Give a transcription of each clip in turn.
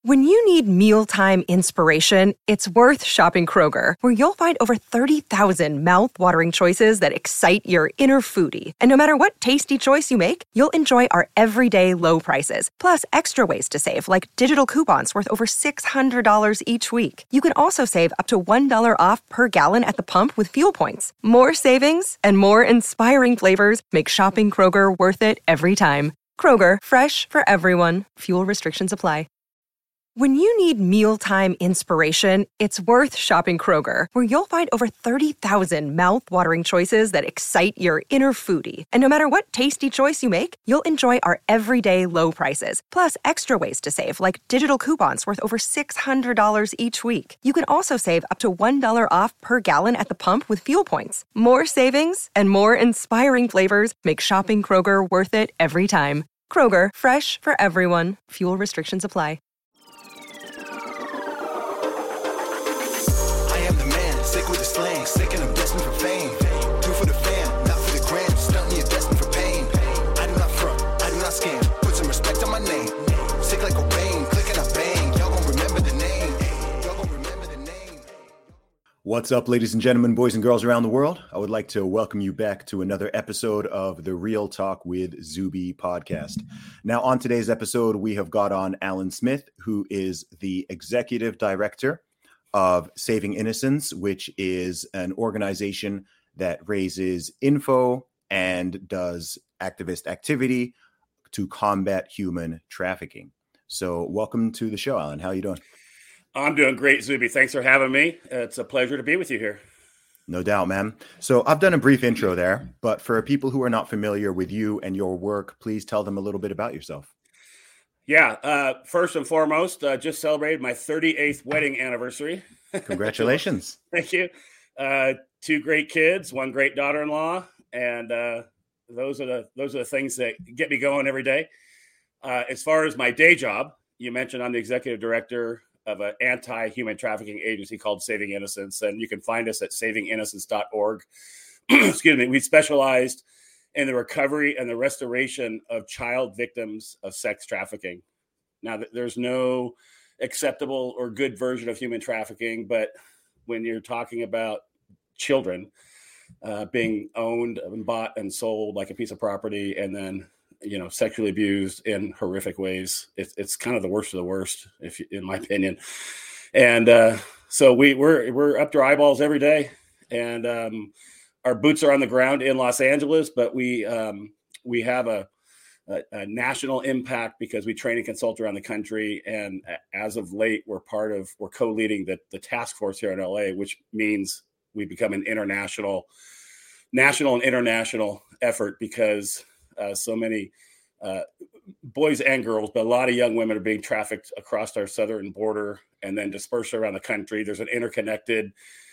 When you need mealtime inspiration, it's worth shopping Kroger, where you'll find over 30,000 mouth-watering choices that excite your inner foodie. And no matter what tasty choice you make, you'll enjoy our everyday low prices, plus extra ways to save, like digital coupons worth over $600 each week. You can also save up to $1 off per gallon at the pump with fuel points. More savings and more inspiring flavors make shopping Kroger worth it every time. Kroger, fresh for everyone. Fuel restrictions apply. When you need mealtime inspiration, it's worth shopping Kroger, where you'll find over 30,000 mouth-watering choices that excite your inner foodie. And no matter what tasty choice you make, you'll enjoy our everyday low prices, plus extra ways to save, like digital coupons worth over $600 each week. You can also save up to $1 off per gallon at the pump with fuel points. More savings and more inspiring flavors make shopping Kroger worth it every time. Kroger, fresh for everyone. Fuel restrictions apply. Sick with the slang, sick and I'm destined for fame. Do for the fam, not for the gram. Stunt me, destined for pain. I do not front, I do not scam. Put some respect on my name. Sick like a rain, click and I bang. Y'all gon' remember the name. Y'all gon' remember the name. What's up, ladies and gentlemen, boys and girls around the world? I would like to welcome you back to another episode of the Real Talk with Zuby podcast. Now, on today's episode, we have got on Alan Smith, who is the executive director of Saving Innocence, which is an organization that raises info and does activist activity to combat human trafficking. So welcome to the show, Alan. How are you doing? I'm doing great, Zuby. Thanks for having me. It's a pleasure to be with you here. No doubt, man. So I've done a brief intro there, but for people who are not familiar with you and your work, please tell them a little bit about yourself. Yeah. First and foremost, just celebrated my 38th wedding anniversary. Congratulations. Thank you. Two great kids, one great daughter-in-law. And those are the things that get me going every day. As far as my day job, you mentioned I'm the executive director of an anti-human trafficking agency called Saving Innocence. And you can find us at savinginnocence.org. Excuse me. We specialized in the recovery and the restoration of child victims of sex trafficking. Now, there's no acceptable or good version of human trafficking, but when you're talking about children being owned and bought and sold like a piece of property and then, sexually abused in horrific ways, it's kind of the worst of the worst, in my opinion. And so we're up to our eyeballs every day, and our boots are on the ground in Los Angeles, but we have a national impact because we train and consult around the country. And as of late, we're co-leading the task force here in LA, which means we become an national and international effort because so many boys and girls, but a lot of young women are being trafficked across our southern border and then dispersed around the country. There's an interconnected,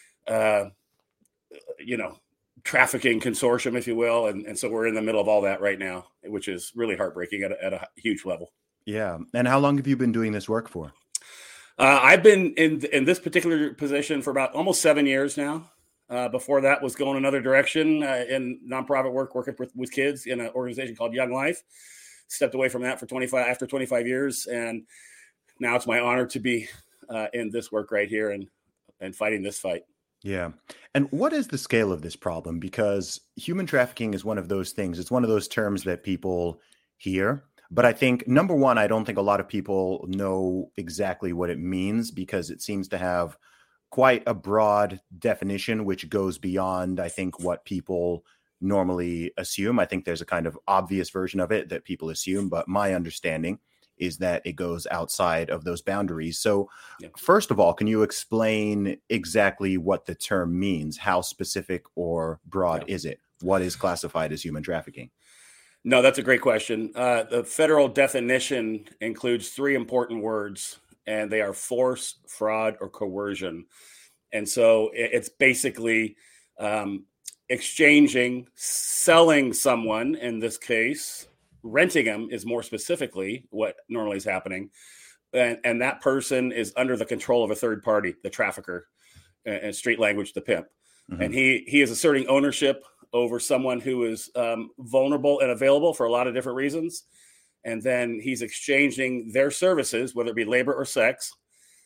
trafficking consortium, if you will. And so we're in the middle of all that right now, which is really heartbreaking at a huge level. Yeah. And how long have you been doing this work for? I've been in this particular position for about almost 7 years now. Before that was going another direction in nonprofit work, working with kids in an organization called Young Life. Stepped away from that after 25 years. And now it's my honor to be in this work right here and fighting this fight. Yeah. And what is the scale of this problem? Because human trafficking is one of those things. It's one of those terms that people hear. But I think, number one, I don't think a lot of people know exactly what it means because it seems to have quite a broad definition, which goes beyond, I think, what people normally assume. I think there's a kind of obvious version of it that people assume, but my understanding is that it goes outside of those boundaries. So First of all, can you explain exactly what the term means? How specific or broad is it? What is classified as human trafficking? No, that's a great question. The federal definition includes three important words, and they are force, fraud, or coercion. And so it's basically exchanging, selling someone, in this case, renting them is more specifically what normally is happening. And that person is under the control of a third party, the trafficker, and street language, the pimp. Mm-hmm. And he is asserting ownership over someone who is vulnerable and available for a lot of different reasons. and then he's exchanging their services, whether it be labor or sex,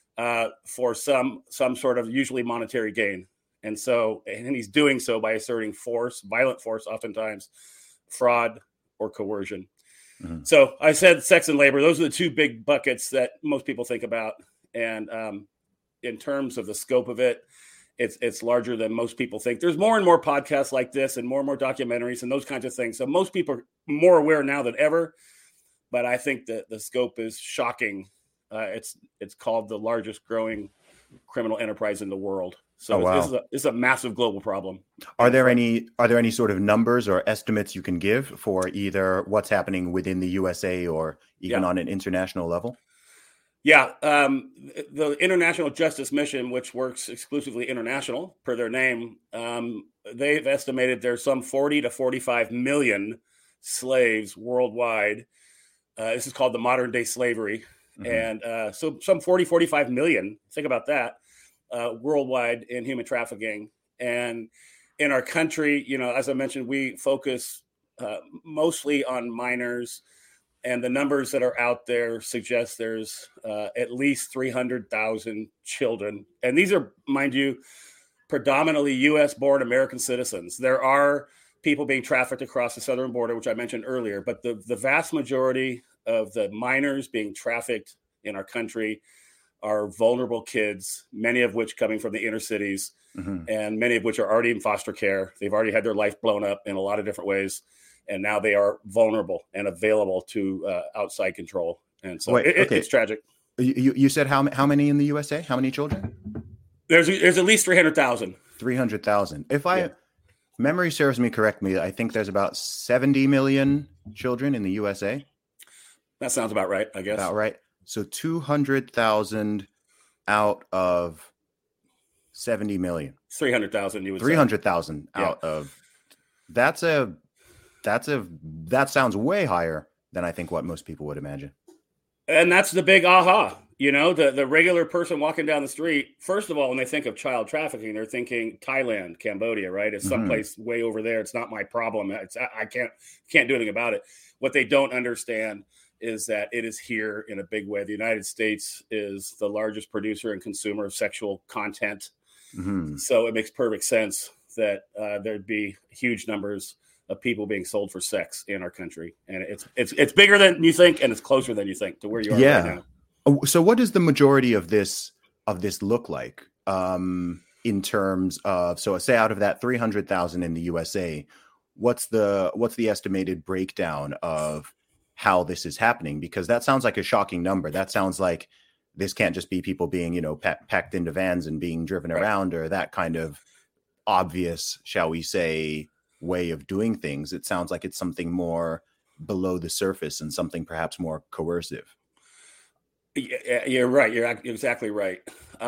for some sort of usually monetary gain. And he's doing so by asserting force, violent force, oftentimes fraud or coercion. Mm-hmm. So I said sex and labor; those are the two big buckets that most people think about. And in terms of the scope of it, it's larger than most people think. There's more and more podcasts like this, and more documentaries, and those kinds of things. So most people are more aware now than ever. But I think that the scope is shocking. It's called the largest growing criminal enterprise in the world. So this is a massive global problem. Are there any sort of numbers or estimates you can give for either what's happening within the USA or even on an international level? Yeah. The International Justice Mission, which works exclusively international per their name, they've estimated there's some 40 to 45 million slaves worldwide. This is called the modern day slavery. Mm-hmm. And so some 40, 45 million, think about that, worldwide in human trafficking. And in our country, as I mentioned, we focus mostly on minors. And the numbers that are out there suggest there's at least 300,000 children. And these are, mind you, predominantly U.S.-born American citizens. There are people being trafficked across the southern border, which I mentioned earlier. But the vast majority of the minors being trafficked in our country are vulnerable kids, many of which coming from the inner cities, and many of which are already in foster care. They've already had their life blown up in a lot of different ways. And now they are vulnerable and available to outside control. And so it's tragic. You said how many in the USA? How many children? There's at least 300,000. 300,000. If memory serves me correctly, I think there's about 70 million children in the USA. That sounds about right, I guess. About right. So 200,000 out of 70 million. 300,000. You would 300,000 out of. That sounds way higher than I think what most people would imagine. And that's the big aha. The regular person walking down the street, first of all, when they think of child trafficking, they're thinking Thailand, Cambodia, right? It's someplace way over there. It's not my problem. I can't do anything about it. What they don't understand is that it is here in a big way. The United States is the largest producer and consumer of sexual content. Mm-hmm. So it makes perfect sense that there'd be huge numbers of people being sold for sex in our country. And it's bigger than you think, and it's closer than you think to where you are right now. So what does the majority of this look like in terms of, so say out of that 300,000 in the USA, what's the estimated breakdown of how this is happening? Because that sounds like a shocking number. That sounds like this can't just be people being, packed into vans and being driven around, or that kind of obvious, shall we say, way of doing things. It sounds like it's something more below the surface and something perhaps more coercive. Yeah, you're right. You're exactly right.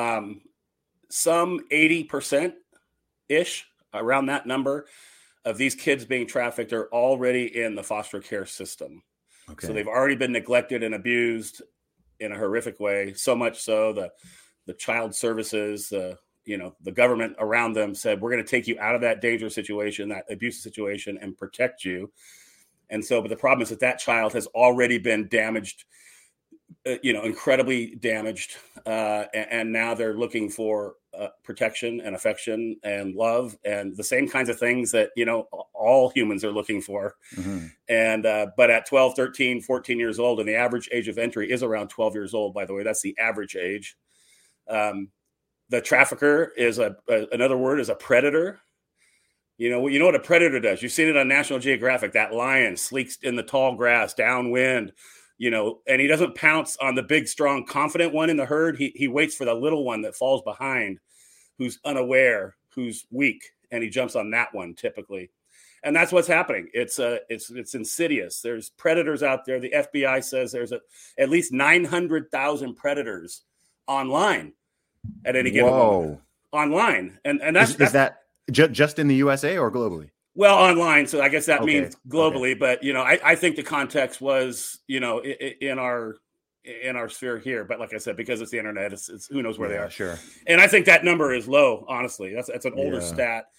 Some 80%-ish, around that number, of these kids being trafficked are already in the foster care system. Okay. So they've already been neglected and abused in a horrific way. So much so the child services, the government around them said, we're going to take you out of that dangerous situation, that abusive situation, and protect you. And so, but the problem is that child has already been damaged, incredibly damaged. And now they're looking for protection and affection and love and the same kinds of things that, all humans are looking for. Mm-hmm. And, but at 12, 13, 14 years old, and the average age of entry is around 12 years old, by the way, that's the average age. The trafficker is another word is a predator. You know what a predator does. You've seen it on National Geographic, that lion sleeks in the tall grass downwind, and he doesn't pounce on the big, strong, confident one in the herd. He waits for the little one that falls behind, who's unaware, who's weak, and he jumps on that one typically. And that's what's happening. It's insidious. There's predators out there. The FBI says there's at least 900,000 predators online at any given moment. Online. And that's that just in the USA or globally? Well, online. So I guess that means globally. Okay. But, I think the context was, in our sphere here. But like I said, because it's the internet, it's who knows where they are. Sure. And I think that number is low, honestly. That's an older stat.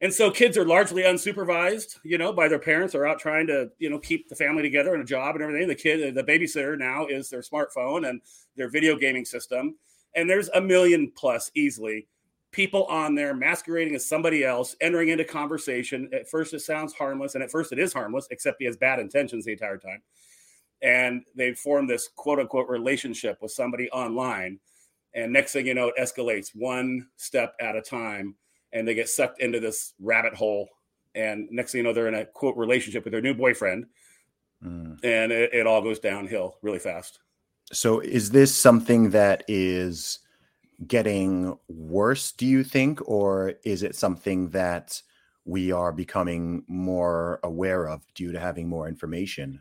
And so kids are largely unsupervised, by their parents, are out trying to, keep the family together and a job and everything. The babysitter now is their smartphone and their video gaming system. And there's a million plus easily people on there masquerading as somebody else, entering into conversation. At first it sounds harmless, and at first it is harmless, except he has bad intentions the entire time. And they form this quote unquote relationship with somebody online. And next thing you know, it escalates one step at a time, and they get sucked into this rabbit hole. And next thing you know, they're in a quote relationship with their new boyfriend. And it all goes downhill really fast. So is this something that is getting worse, do you think, or is it something that we are becoming more aware of due to having more information?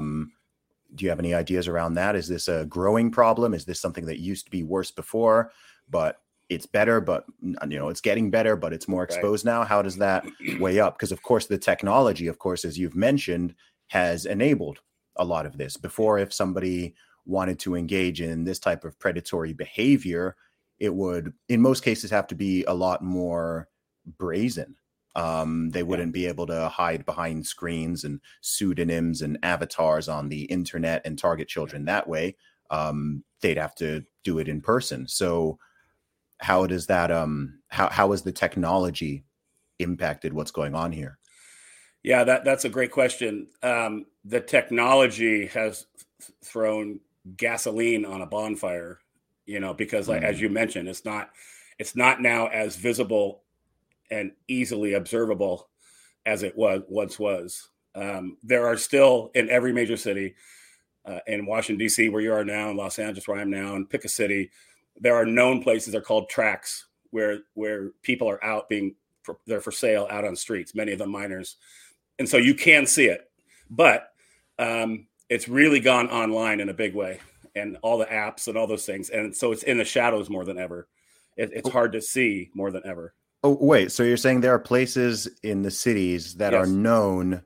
Do you have any ideas around that? Is this a growing problem? Is this something that used to be worse before, but it's better, but it's getting better, but it's more exposed now? How does that weigh up? Because of course the technology, of course, as you've mentioned, has enabled a lot of this. Before, if somebody wanted to engage in this type of predatory behavior, it would, in most cases, have to be a lot more brazen. They wouldn't be able to hide behind screens and pseudonyms and avatars on the internet and target children that way. They'd have to do it in person. So how does that, how has the technology impacted what's going on here? Yeah, that's a great question. The technology has thrown gasoline on a bonfire, because as you mentioned, it's not now as visible and easily observable as it once was. There are still in every major city, in Washington, D.C., where you are now, in Los Angeles, where I'm now, and pick a city, there are known places are called tracks where people are out they're for sale out on streets, many of them minors. And so you can see it, but it's really gone online in a big way, and all the apps and all those things. And so it's in the shadows more than ever. It's hard to see more than ever. Oh, wait. So you're saying there are places in the cities that are known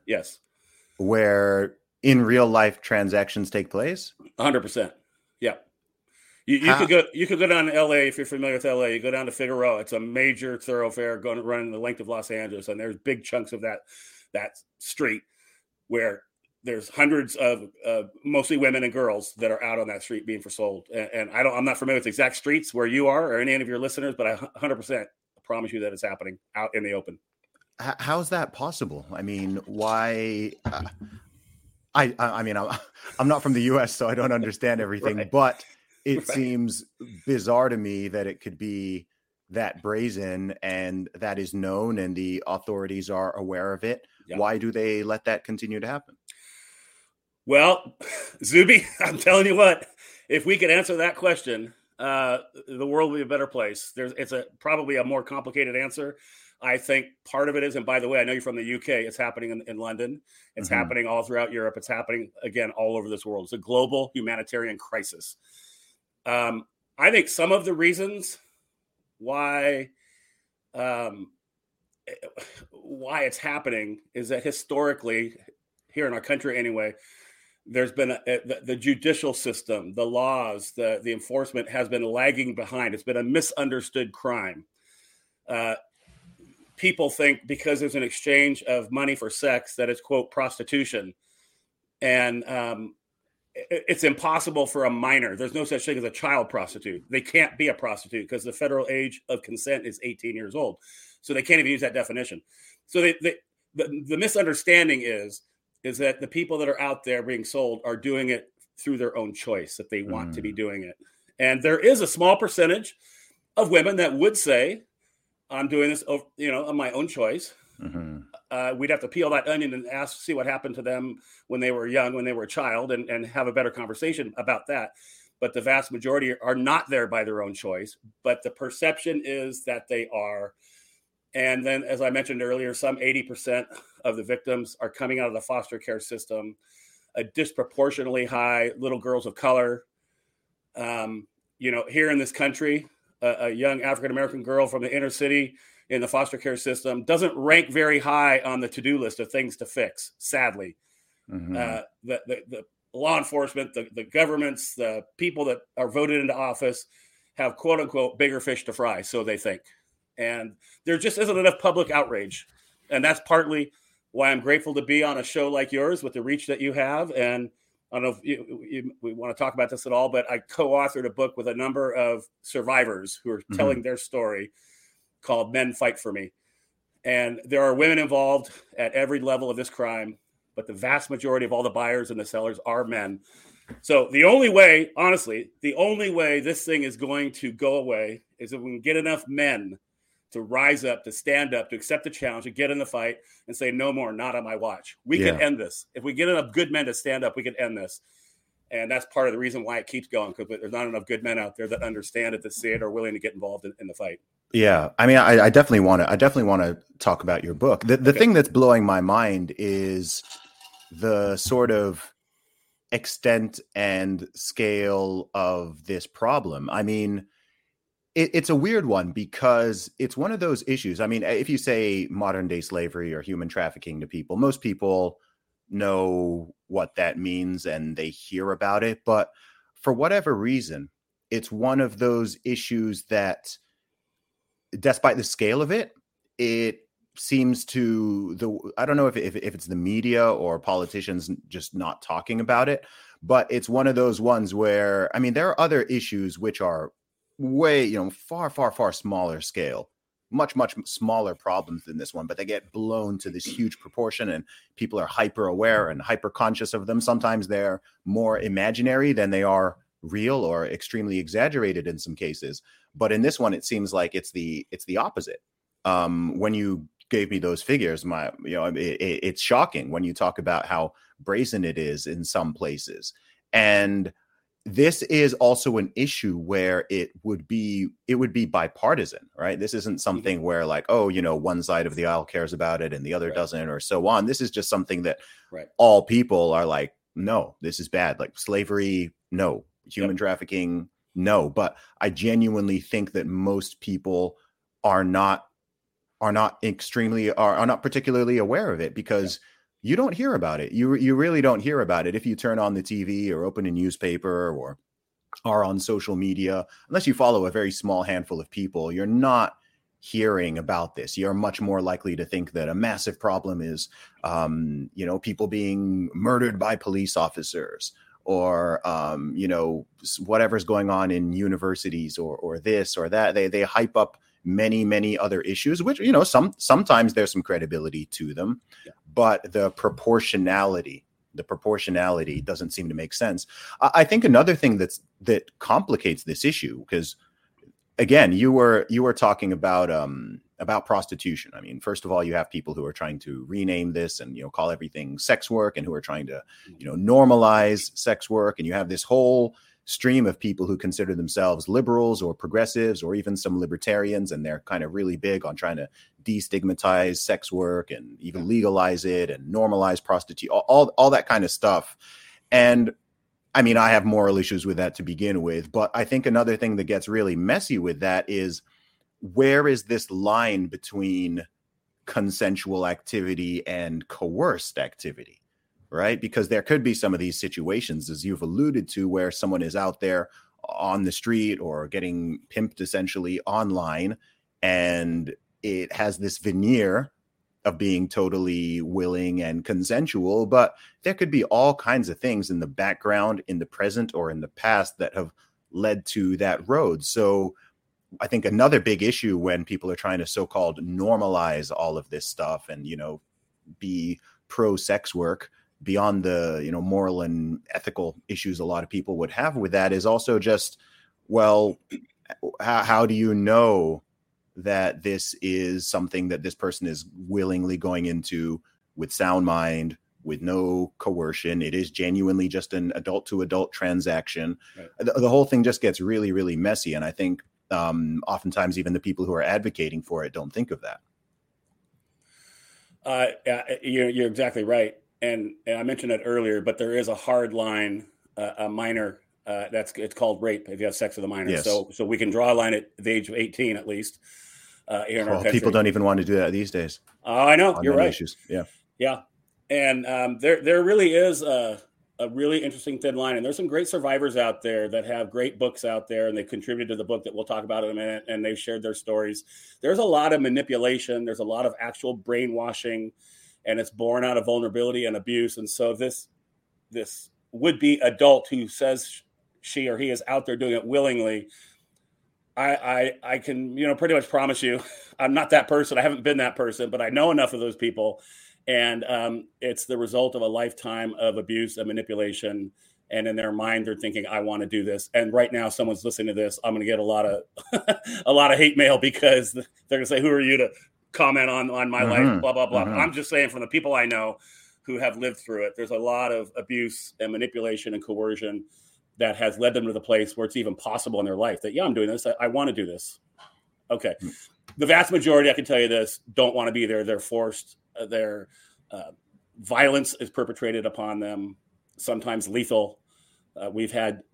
where in real life transactions take place? 100%. Yeah. You could go down to LA if you're familiar with LA. You go down to Figueroa. It's a major thoroughfare running the length of Los Angeles, and there's big chunks of that street where there's hundreds of mostly women and girls that are out on that street being for sold. And I'm not familiar with the exact streets where you are or any of your listeners, but I 100% promise you that it's happening out in the open. How's that possible? I mean, why? I mean, I'm not from the U.S., so I don't understand everything, but it seems bizarre to me that it could be that brazen and that is known and the authorities are aware of it. Yeah. Why do they let that continue to happen? Well, Zuby, I'm telling you what, if we could answer that question, the world would be a better place. It's probably a more complicated answer. I think part of it is, and by the way, I know you're from the UK, it's happening in London. It's happening all throughout Europe. It's happening, again, all over this world. It's a global humanitarian crisis. I think some of the reasons why it's happening is that historically, here in our country anyway, there's been the judicial system, the laws, the enforcement has been lagging behind. It's been a misunderstood crime. People think because there's an exchange of money for sex that it's, quote, prostitution. And it's impossible for a minor. There's no such thing as a child prostitute. They can't be a prostitute because the federal age of consent is 18 years old. So they can't even use that definition. So the misunderstanding is that the people that are out there being sold are doing it through their own choice, that they want to be doing it. And there is a small percentage of women that would say, I'm doing this, on my own choice. We'd have to peel that onion and see what happened to them when they were young, when they were a child, and have a better conversation about that. But the vast majority are not there by their own choice. But the perception is that they are. And then, as I mentioned earlier, some 80% of the victims are coming out of the foster care system, a disproportionately high little girls of color. Here in this country, a young African-American girl from the inner city in the foster care system doesn't rank very high on the to-do list of things to fix, sadly. The law enforcement, the governments, the people that are voted into office have, quote unquote, bigger fish to fry, so they think. And there just isn't enough public outrage. And that's partly why I'm grateful to be on a show like yours with the reach that you have. And I don't know if we want to talk about this at all, but I co-authored a book with a number of survivors who are telling their story called Men Fight For Me. And there are women involved at every level of this crime, but the vast majority of all the buyers and the sellers are men. So the only way, honestly, this thing is going to go away is if we can get enough men to rise up, to stand up, to accept the challenge, to get in the fight and say, no more, not on my watch. We can end this. If we get enough good men to stand up, we can end this. And that's part of the reason why it keeps going, because there's not enough good men out there that understand it, that see it, or willing to get involved in the fight. Yeah. I mean, I definitely want to talk about your book. The thing that's blowing my mind is the sort of extent and scale of this problem. I mean, it's a weird one because it's one of those issues. I mean, if you say modern day slavery or human trafficking to people, most people know what that means and they hear about it. But for whatever reason, it's one of those issues that, despite the scale of it, it seems to I don't know if it's the media or politicians just not talking about it, but it's one of those ones where, I mean, there are other issues which are way, far smaller scale, much smaller problems than this one, but they get blown to this huge proportion and people are hyper aware and hyper conscious of them. Sometimes they're more imaginary than they are real or extremely exaggerated in some cases. But in this one, it seems like it's the opposite. When you gave me those figures, it's shocking when you talk about how brazen it is in some places. And this is also an issue where it would be bipartisan, right? This isn't something where like, one side of the aisle cares about it and the other doesn't, or so on. This is just something that all people are like, no, this is bad. Like slavery, no. Human trafficking, no. But I genuinely think that most people are not particularly aware of it because you don't hear about it. You really don't hear about it if you turn on the TV or open a newspaper or are on social media. Unless you follow a very small handful of people, you're not hearing about this. You're much more likely to think that a massive problem is, people being murdered by police officers or, whatever's going on in universities or this or that. They hype up many other issues, which, sometimes there's some credibility to them, but the proportionality doesn't seem to make sense. I think another thing that complicates this issue, because again, you were talking about prostitution. I mean, first of all, you have people who are trying to rename this and, call everything sex work and who are trying to, normalize sex work. And you have this whole stream of people who consider themselves liberals or progressives or even some libertarians, and they're kind of really big on trying to destigmatize sex work and even legalize it and normalize prostitution, all that kind of stuff. And I mean, I have moral issues with that to begin with, but I think another thing that gets really messy with that is, where is this line between consensual activity and coerced activity? Right? Because there could be some of these situations, as you've alluded to, where someone is out there on the street or getting pimped essentially online, and it has this veneer of being totally willing and consensual, but there could be all kinds of things in the background, in the present or in the past, that have led to that road. So I think another big issue when people are trying to so-called normalize all of this stuff and, be pro-sex work, beyond the, moral and ethical issues a lot of people would have with that, is also just, well, how do you know that this is something that this person is willingly going into with sound mind, with no coercion? It is genuinely just an adult to adult transaction. Right. The whole thing just gets really, really messy. And I think oftentimes even the people who are advocating for it don't think of that. You're exactly right. And I mentioned it earlier, but there is a hard line, a minor, it's called rape if you have sex with a minor. Yes. So we can draw a line at the age of 18, at least. Here in our country. People don't even want to do that these days. Oh, I know. You're right. Issues. Yeah. Yeah. And there really is a really interesting thin line. And there's some great survivors out there that have great books out there, and they contributed to the book that we'll talk about in a minute, and they've shared their stories. There's a lot of manipulation. There's a lot of actual brainwashing, and it's born out of vulnerability and abuse. And so this would-be adult who says she or he is out there doing it willingly, I can, pretty much promise you, I'm not that person. I haven't been that person, but I know enough of those people. And it's the result of a lifetime of abuse and manipulation. And in their mind, they're thinking, I want to do this. And right now, someone's listening to this. I'm going to get a lot of hate mail because they're going to say, who are you to comment on my life, blah, blah, blah. I'm just saying, from the people I know who have lived through it, there's a lot of abuse and manipulation and coercion that has led them to the place where it's even possible in their life that, I'm doing this. I want to do this. Okay. The vast majority, I can tell you this, don't want to be there. They're forced. Their violence is perpetrated upon them, sometimes lethal. We've had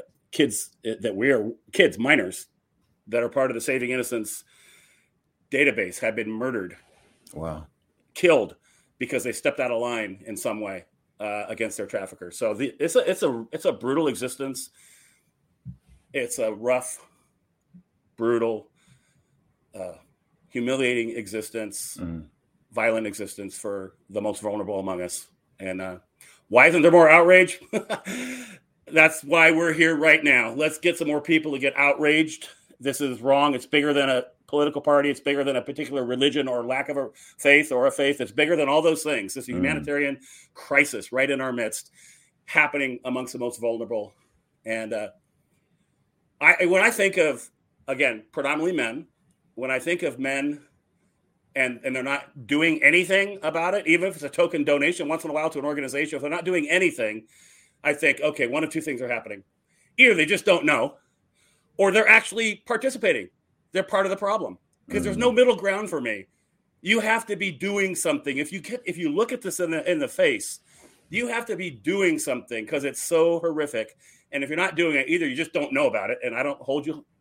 minors that are part of the Saving Innocence database have been murdered. Wow. Killed because they stepped out of line in some way against their trafficker. So it's a brutal existence. It's a rough, brutal, humiliating existence. Violent existence for the most vulnerable among us. And why isn't there more outrage? That's why we're here right now. Let's get some more people to get outraged. This is wrong. It's bigger than a political party. It's bigger than a particular religion or lack of a faith or a faith. It's bigger than all those things. It's a humanitarian crisis right in our midst, happening amongst the most vulnerable. And when I think of, again, predominantly men, when I think of men and they're not doing anything about it, even if it's a token donation once in a while to an organization, if they're not doing anything, I think, okay, one of two things are happening. Either they just don't know, or they're actually participating. They're part of the problem, because there's no middle ground for me. You have to be doing something. If you look at this in the face, you have to be doing something, because it's so horrific. And if you're not doing it, either you just don't know about it, and I don't hold you,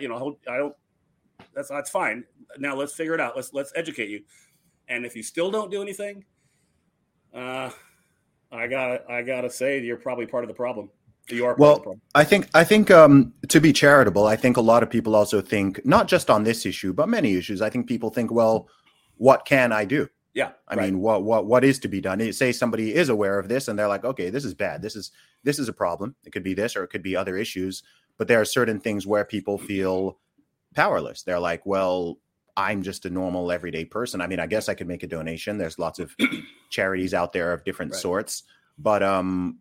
that's fine. Now let's figure it out. Let's educate you. And if you still don't do anything, I gotta say you're probably part of the problem. You are part of the problem. I think to be charitable, I think a lot of people also think, not just on this issue, but many issues. I think people think, well, what can I do? Yeah. I mean, what is to be done? Say somebody is aware of this and they're like, okay, this is bad. This is a problem. It could be this, or it could be other issues. But there are certain things where people feel powerless. They're like, well, I'm just a normal everyday person. I mean, I guess I could make a donation. There's lots of charities out there of different sorts, but I'm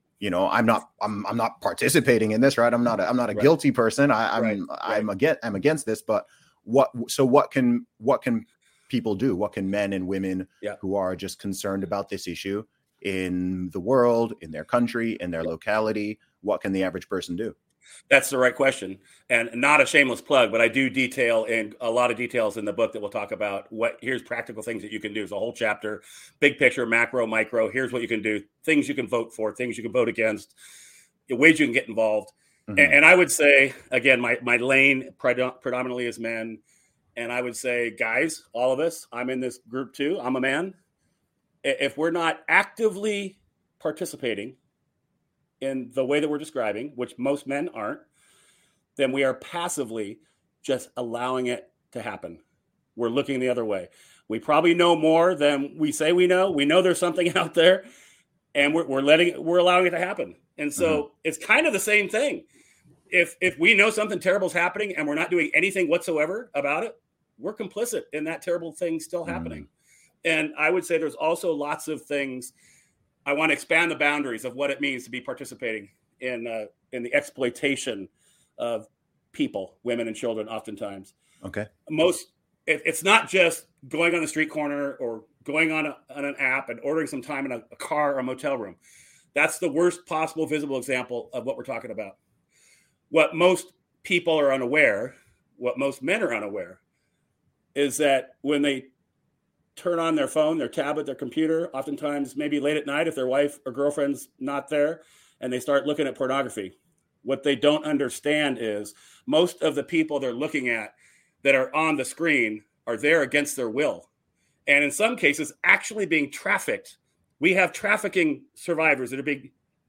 not participating in this, right? I'm not a guilty person. I'm against this, but what can people do? What can men and women who are just concerned about this issue in the world, in their country, in their locality, what can the average person do? That's the right question, and not a shameless plug, but I do detail in a lot of details in the book that we'll talk about. Here's practical things that you can do. There's a whole chapter, big picture, macro, micro. Here's what you can do, things you can vote for, things you can vote against, ways you can get involved. And I would say, again, my lane predominantly is men. And I would say, guys, all of us, I'm in this group too. I'm a man. If we're not actively participating in the way that we're describing, which most men aren't, then we are passively just allowing it to happen. We're looking the other way. We probably know more than we say we know. We know there's something out there, and we're allowing it to happen. And so it's kind of the same thing. If we know something terrible is happening and we're not doing anything whatsoever about it, we're complicit in that terrible thing still happening. And I would say there's also lots of things. I want to expand the boundaries of what it means to be participating in the exploitation of people, women and children, oftentimes. Okay. It's not just going on the street corner or going on an app and ordering some time in a car or a motel room. That's the worst possible visible example of what we're talking about. What most people are unaware, what most men are unaware, is that when they turn on their phone, their tablet, their computer, oftentimes maybe late at night if their wife or girlfriend's not there, and they start looking at pornography. What they don't understand is most of the people they're looking at that are on the screen are there against their will. And in some cases, actually being trafficked. We have trafficking survivors that are being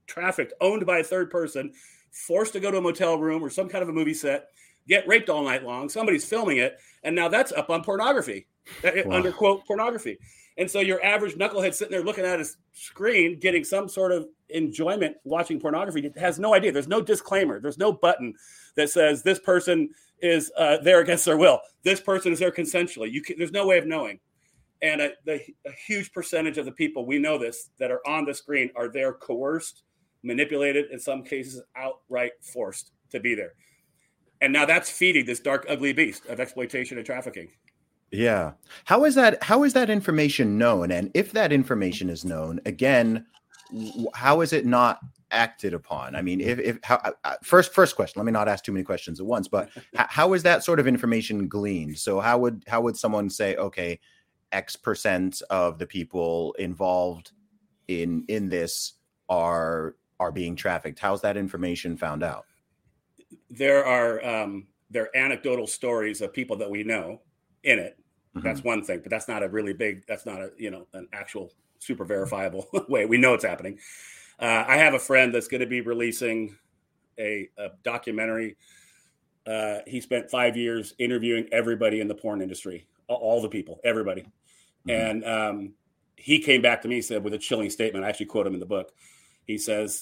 trafficked, owned by a third person, forced to go to a motel room or some kind of a movie set, get raped all night long. Somebody's filming it. And now that's up on pornography, under quote pornography. And so your average knucklehead sitting there looking at his screen, getting some sort of enjoyment watching pornography, has no idea. There's no disclaimer. There's no button that says this person is there against their will. This person is there consensually. There's no way of knowing. And a huge percentage of the people, we know this, that are on the screen are there coerced, manipulated, in some cases outright forced to be there. And now that's feeding this dark, ugly beast of exploitation and trafficking. Yeah. How is that information known? And if that information is known, again, how is it not acted upon? I mean, first question, let me not ask too many questions at once, but how is that sort of information gleaned? So how would someone say, okay, X percent of the people involved in this are being trafficked? How's that information found out? There are anecdotal stories of people that we know in it. That's one thing, but that's not an actual super verifiable way. We know it's happening. I have a friend that's going to be releasing a documentary. He spent 5 years interviewing everybody in the porn industry, all the people, everybody. And he came back to me, said, with a chilling statement. I actually quote him in the book. He says,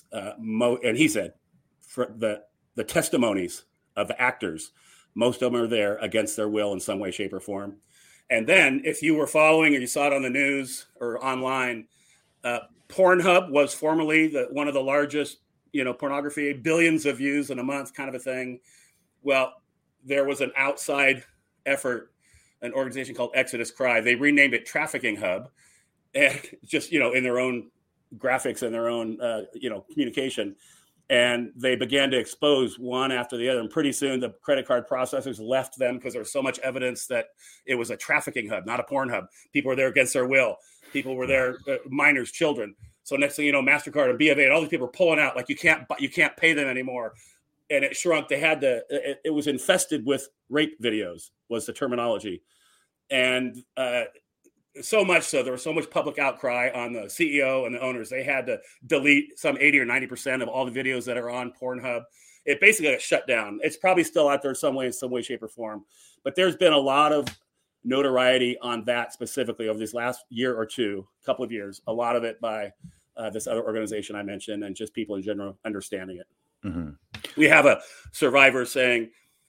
for the testimonies of the actors, most of them are there against their will in some way, shape, or form. And then if you were following or you saw it on the news or online, Pornhub was formerly one of the largest, pornography, billions of views in a month kind of a thing. Well, there was an outside effort, an organization called Exodus Cry. They renamed it Trafficking Hub, and just, in their own graphics and their own, communication. And they began to expose one after the other. And pretty soon the credit card processors left them because there was so much evidence that it was a trafficking hub, not a porn hub. People were there against their will. People were there, minors, children. So next thing you know, MasterCard and B of A and all these people were pulling out, like you can't pay them anymore. And it shrunk. It was infested with rape videos was the terminology. And so much so, there was so much public outcry on the CEO and the owners. They had to delete some 80 or 90% of all the videos that are on Pornhub. It basically got shut down. It's probably still out there in some way, shape, or form. But there's been a lot of notoriety on that specifically over this last year or two, couple of years. A lot of it by this other organization I mentioned, and just people in general understanding it. Mm-hmm. We have a survivor saying,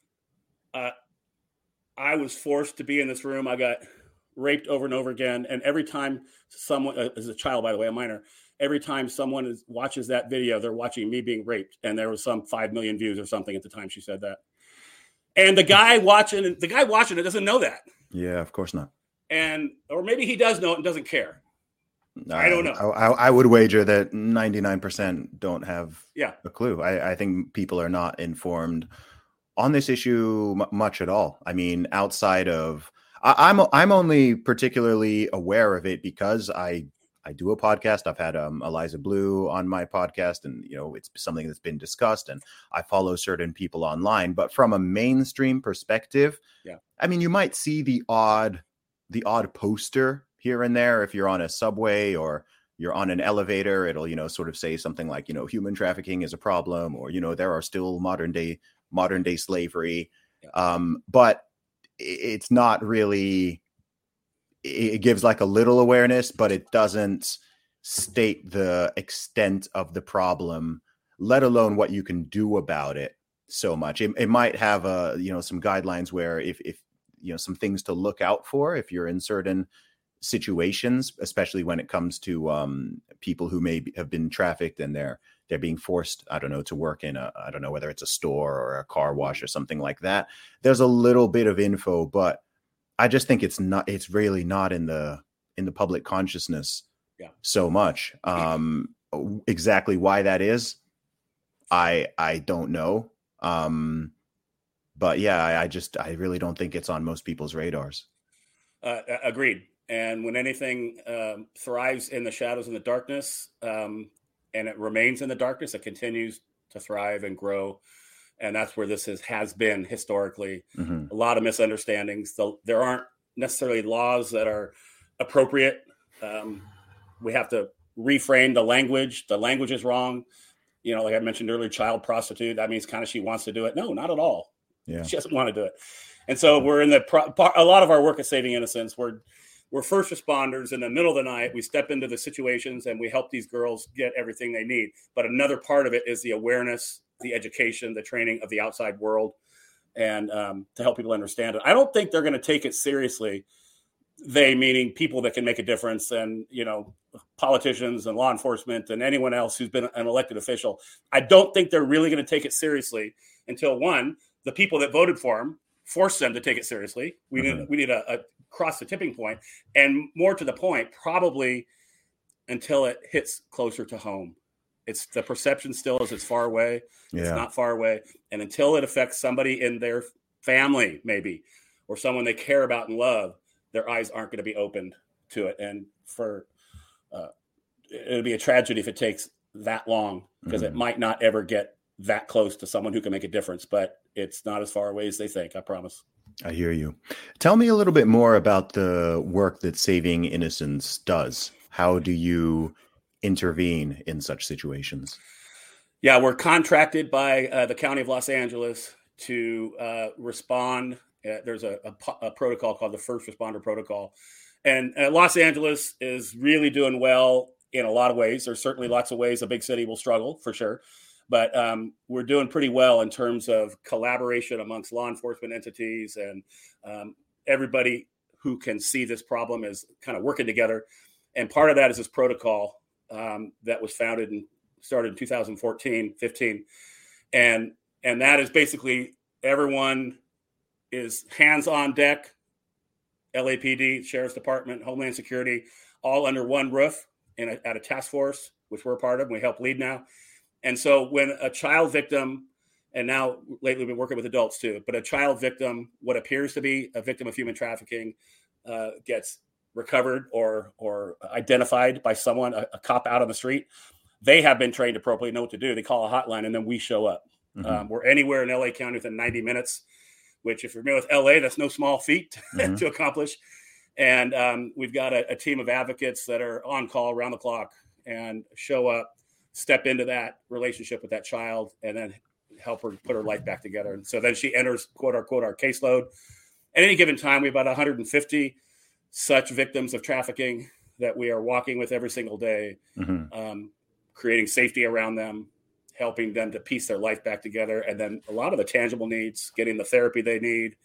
I was forced to be in this room. I got raped over and over again. And every time someone, as a child, by the way, a minor, every time someone watches that video, they're watching me being raped. And there was some 5 million views or something at the time she said that. And the guy watching it doesn't know that. Yeah, of course not. Or maybe he does know it and doesn't care. I don't know. I would wager that 99% don't have a clue. I think people are not informed on this issue much at all. I mean, outside of, I'm only particularly aware of it because I do a podcast. I've had Eliza Blue on my podcast, and it's something that's been discussed, and I follow certain people online. But from a mainstream perspective, I mean, you might see the odd poster here and there if you're on a subway or you're on an elevator. It'll sort of say something like human trafficking is a problem, or there are still modern day slavery, but it's not really. It gives like a little awareness, but it doesn't state the extent of the problem, let alone what you can do about it so much. It might have some guidelines where if some things to look out for if you're in certain situations, especially when it comes to people who may have been trafficked and they're being forced, to work in I don't know whether it's a store or a car wash or something like that. There's a little bit of info, but I just think it's really not in the public consciousness so much. Exactly why that is, I don't know. But yeah, I really don't think it's on most people's radars. Agreed. And when anything thrives in the shadows and the darkness, and it remains in the darkness, it continues to thrive and grow. And that's where this has been historically. Mm-hmm. A lot of misunderstandings. There aren't necessarily laws that are appropriate. We have to reframe the language. The language is wrong. like I mentioned earlier, child prostitute. That means kind of she wants to do it. No, not at all. Yeah. She doesn't want to do it. And so we're in a lot of our work at Saving Innocence. We're first responders in the middle of the night. We step into the situations and we help these girls get everything they need. But another part of it is the awareness, the education, the training of the outside world, and to help people understand it. I don't think they're going to take it seriously. They meaning people that can make a difference, and politicians and law enforcement and anyone else who's been an elected official. I don't think they're really going to take it seriously until, one, the people that voted for them force them to take it seriously. We need a cross the tipping point, and more to the point, probably until it hits closer to home. It's the perception still is it's far away. Yeah. It's not far away. And until it affects somebody in their family, maybe, or someone they care about and love, their eyes aren't going to be opened to it. And it'll be a tragedy if it takes that long, because it might not ever get that close to someone who can make a difference, but it's not as far away as they think. I promise. I hear you. Tell me a little bit more about the work that Saving Innocence does. How do you intervene in such situations? Yeah, we're contracted by the County of Los Angeles to respond. There's a protocol called the First Responder Protocol. And Los Angeles is really doing well in a lot of ways. There's certainly lots of ways a big city will struggle, for sure. But we're doing pretty well in terms of collaboration amongst law enforcement entities, and everybody who can see this problem is kind of working together. And part of that is this protocol that was started in 2014, 15. And that is basically everyone is hands on deck, LAPD, Sheriff's Department, Homeland Security, all under one roof at a task force, which we're a part of. We help lead now. And so when a child victim, and now lately we've been working with adults too, but a child victim, what appears to be a victim of human trafficking, gets recovered or identified by someone, a cop out on the street, they have been trained appropriately, know what to do. They call a hotline, and then we show up. We're anywhere in LA County within 90 minutes, which if you're familiar with LA, that's no small feat to accomplish. And we've got a team of advocates that are on call around the clock and show up, step into that relationship with that child, and then help her put her life back together. And so then she enters, quote unquote, our caseload. At any given time, we have about 150 such victims of trafficking that we are walking with every single day, creating safety around them, helping them to piece their life back together. And then a lot of the tangible needs, getting the therapy they need,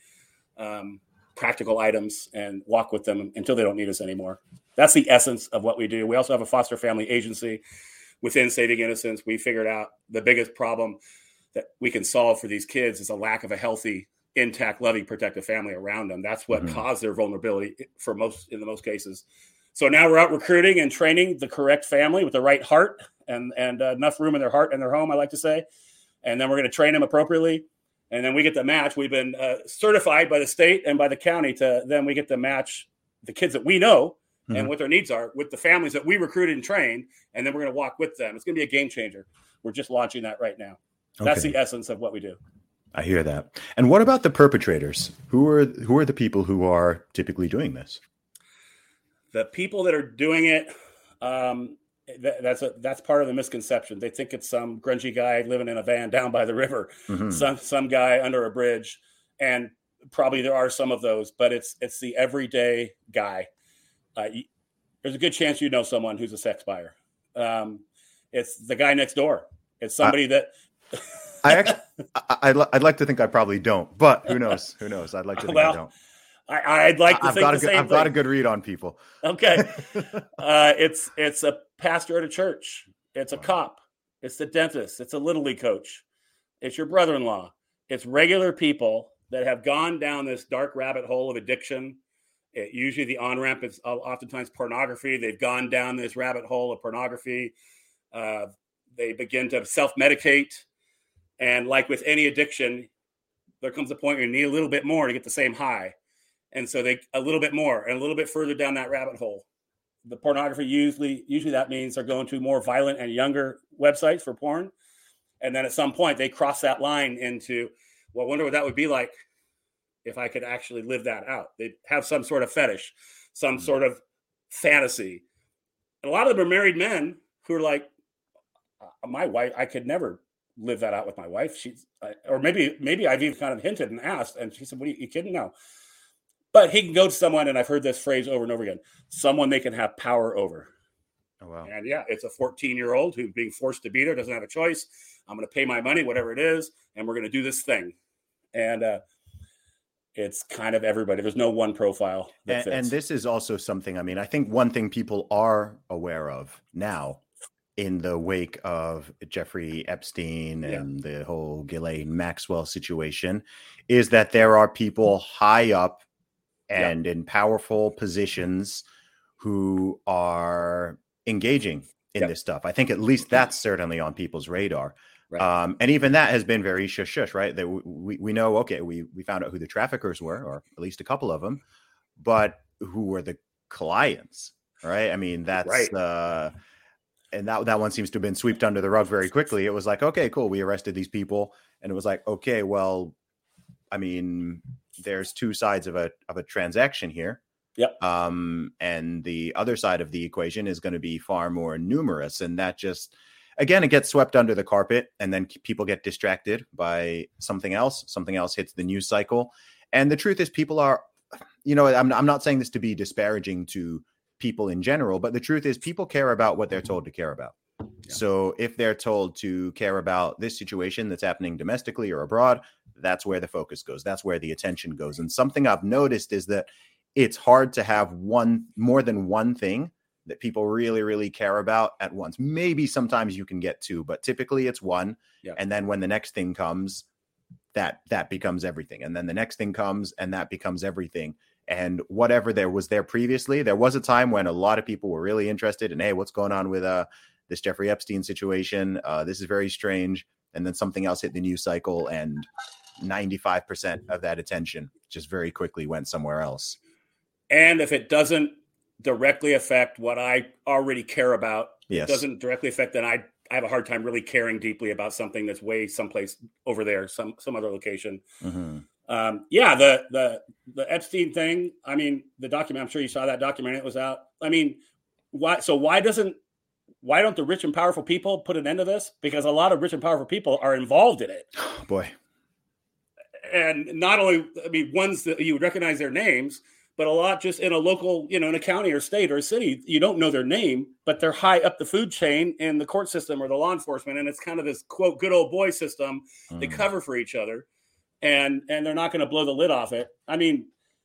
practical items, and walk with them until they don't need us anymore. That's the essence of what we do. We also have a foster family agency within Saving Innocence. We figured out the biggest problem that we can solve for these kids is a lack of a healthy, intact, loving, protective family around them. That's what caused their vulnerability in the most cases. So now we're out recruiting and training the correct family with the right heart and enough room in their heart and their home, I like to say. And then we're going to train them appropriately. And then we get to match. We've been certified by the state and by the county then we get to match the kids that we know and what their needs are with the families that we recruited and trained. And then we're going to walk with them. It's going to be a game changer. We're just launching that right now. Okay. That's the essence of what we do. I hear that. And what about the perpetrators? Who are the people who are typically doing this? The people that are doing it, that's part of the misconception. They think it's some grungy guy living in a van down by the river, some guy under a bridge, and probably there are some of those. But it's the everyday guy. There's a good chance you know someone who's a sex buyer. It's the guy next door. It's somebody that. I'd like to think I probably don't, but who knows? Who knows? I'd like to think I don't. I'd like to think the same thing. I've got a good read on people. Okay. It's a pastor at a church. It's a cop. It's the dentist. It's a Little League coach. It's your brother-in-law. It's regular people that have gone down this dark rabbit hole of addiction. Usually the on-ramp is oftentimes pornography. They've gone down this rabbit hole of pornography. They begin to self-medicate. And like with any addiction, there comes a point where you need a little bit more to get the same high. And so a little bit more and a little bit further down that rabbit hole. The pornography usually that means they're going to more violent and younger websites for porn. And then at some point they cross that line into, well, I wonder what that would be like if I could actually live that out. They have some sort of fetish, some sort of fantasy. And a lot of them are married men who are like, my wife, I could never live that out with my wife. Or maybe I've even kind of hinted and asked, and she said, "What are you kidding?" No. But he can go to someone, and I've heard this phrase over and over again, someone they can have power over. Oh, wow. And yeah, it's a 14-year-old who's being forced to be there, doesn't have a choice. I'm going to pay my money, whatever it is, and we're going to do this thing. And it's kind of everybody. There's no one profile that fits. And this is also something, I mean, I think one thing people are aware of now in the wake of Jeffrey Epstein and the whole Ghislaine Maxwell situation is that there are people high up and in powerful positions who are engaging in this stuff. I think at least that's certainly on people's radar. Right. And even that has been very shush, right? That we know, okay, we found out who the traffickers were, or at least a couple of them, but who were the clients, right? I mean, that's right. And that one seems to have been swept under the rug very quickly. It was like, okay, cool, we arrested these people, and it was like, okay, well, I mean, there's two sides of a transaction here. Yep. And the other side of the equation is going to be far more numerous, and that just, again, it gets swept under the carpet, and then people get distracted by something else. Something else hits the news cycle. And the truth is, people are, I'm not saying this to be disparaging to people in general, but the truth is people care about what they're told to care about. Yeah. So if they're told to care about this situation that's happening domestically or abroad, that's where the focus goes. That's where the attention goes. And something I've noticed is that it's hard to have more than one thing that people really, really care about at once. Maybe sometimes you can get two, but typically it's one. Yeah. And then when the next thing comes, that becomes everything. And then the next thing comes and that becomes everything. And whatever there was there previously, there was a time when a lot of people were really interested in, hey, what's going on with this Jeffrey Epstein situation? This is very strange. And then something else hit the news cycle, and 95% of that attention just very quickly went somewhere else. And if it doesn't directly affect what I already care about, yes. It doesn't directly affect, then I have a hard time really caring deeply about something that's way someplace over there, some other location. Mm-hmm. The Epstein thing. I mean, the document, I'm sure you saw that document. It was out. I mean, why don't the rich and powerful people put an end to this? Because a lot of rich and powerful people are involved in it. Oh, boy. And not only, I mean, ones that you would recognize their names, but a lot just in a local, in a county or state or a city, you don't know their name, but they're high up the food chain in the court system or the law enforcement. And it's kind of this, quote, good old boy system. They cover for each other, and they're not going to blow the lid off it. I mean,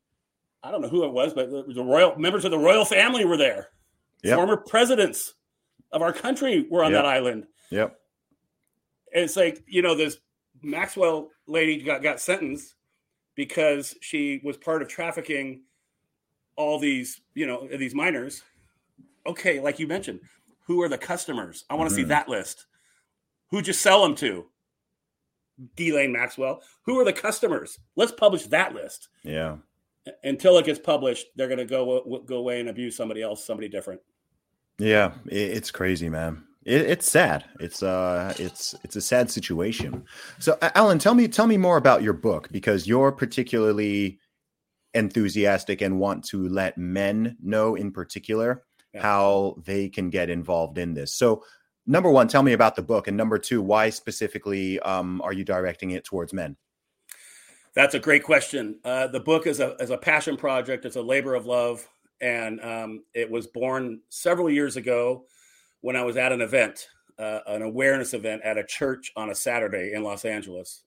I don't know who it was, but the royal members of the royal family were there. Yep. Former presidents of our country were on that island. Yep. And it's like, this Maxwell lady got sentenced because she was part of trafficking all these, these minors. Okay, like you mentioned, who are the customers? I want to see that list. Who'd you sell them to? Ghislaine Maxwell. Who are the customers? Let's publish that list. Yeah. Until it gets published, they're going to go away and abuse somebody else, somebody different. Yeah, it's crazy, man. It's sad. It's a sad situation. So, Alan, tell me more about your book, because you're particularly enthusiastic and want to let men know in particular how they can get involved in this. So, number one, tell me about the book, and number two, why specifically are you directing it towards men? That's a great question. The book is a passion project. It's a labor of love, and it was born several years ago when I was at an event, an awareness event at a church on a Saturday in Los Angeles.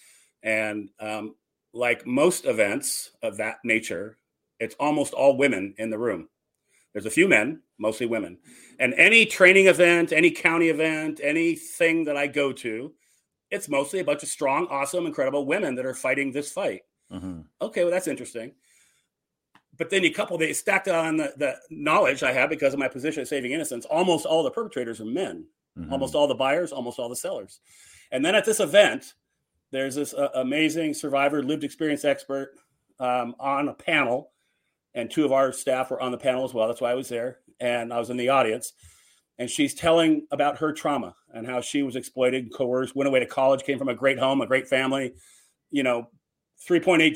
And like most events of that nature, it's almost all women in the room. There's a few men, mostly women. And any training event, any county event, anything that I go to, it's mostly a bunch of strong, awesome, incredible women that are fighting this fight. Mm-hmm. Okay, well, that's interesting. But then they stacked it on the knowledge I have because of my position at Saving Innocence. Almost all the perpetrators are men. Mm-hmm. Almost all the buyers, almost all the sellers. And then at this event, there's this amazing survivor, lived experience expert on a panel. And two of our staff were on the panel as well. That's why I was there. And I was in the audience. And she's telling about her trauma and how she was exploited, coerced, went away to college, came from a great home, a great family, 3.8